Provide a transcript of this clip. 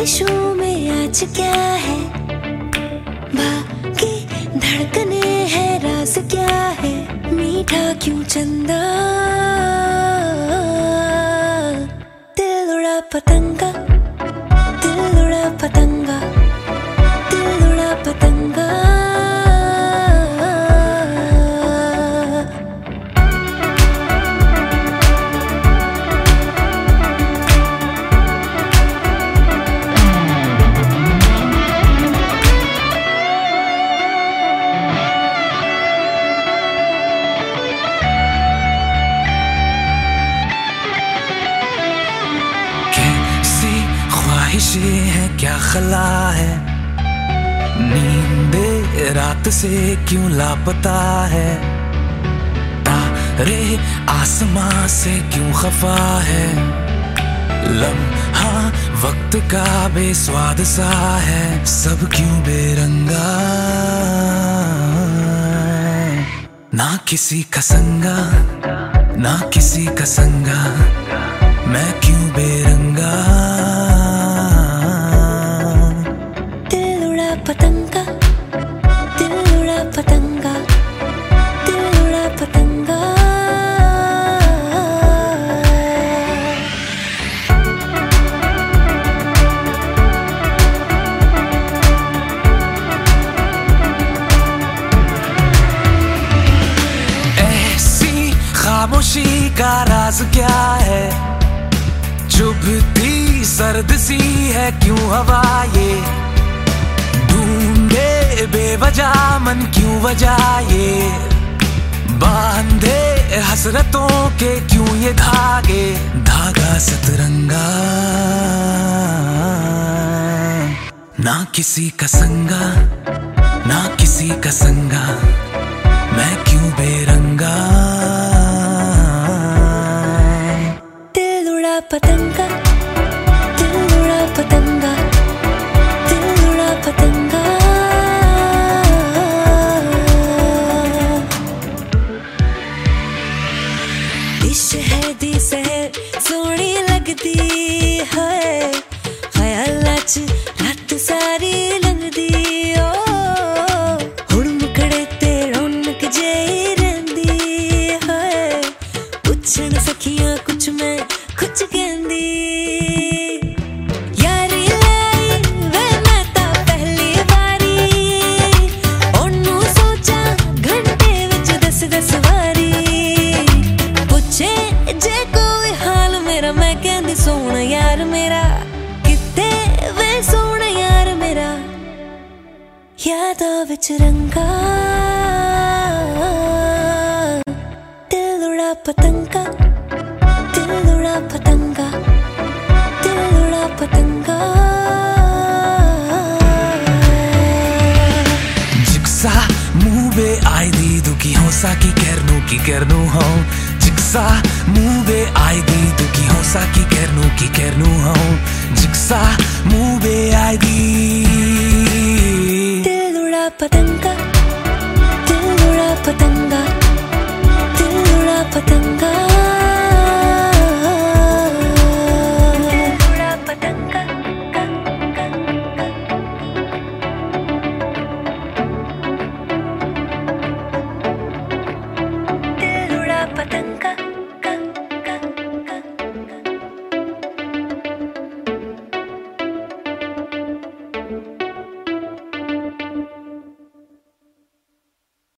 ख्वाहिशों में आज क्या है, बाकी धड़कने है, राज क्या है, मीठा क्यों चंदा, दिल उड़ा पतंगा, दिल उड़ा पतंगा, दिल उड़ा पतंगा। ख्वाहिशें हैं क्या खला है, नींदे रात से क्यों लापता है, तारे आसमां से क्यों खफा है, लम्हा वक्त का बेस्वाद सा है, सब क्यों बेरंगा, ना किसी का संगा, ना किसी का संगा, मैं क्यों बेरंगा। पतंगा, दिल उड़ा पतंगा, दिल उड़ा पतंगा। ऐसी खामोशी का राज क्या है, चुभती सर्द सी है क्यों हवा ये, ढूंढे बेवजह मन क्यों वजह ये, बांधे हसरतों के क्यों ये धागे, धागा सतरंगा, ना किसी का संगा, ना किसी का संगा, मैं क्यों बेरंगा। दिल उड़ा पतंगा, दिल उड़ा पतंगा, दिल उड़ा पतंगा। शहदी सहर सोहनी लगदी है, ख्यालां च रात सारी लंघदी, ओ हुण मुखड़े ते रौनक जेही रहिंदी है, पुछण सखियां कुछ मैं कुछ कहंदी, यारी लाई वे मैं तां पहली वारी, ओनू सोचा घंटे विच 10-10 वारी, जे कोई हाल मेरा मैं कहंदी सोना यार मेरा, किते वे सोना यार मेरा, यादां विच रंगा, दिल उड़ा पतंगा, दिल उड़ा पतंगा, दिल उड़ा पतंगा। जिक्सा मुंह बे आई दी दुखी हो सा की करनू हो, जिक्सा मुंह बे आई दी दुखी हो सा की करनू हो, जिक्सा मुंह बे आई दी, दिल उड़ा पतंगा।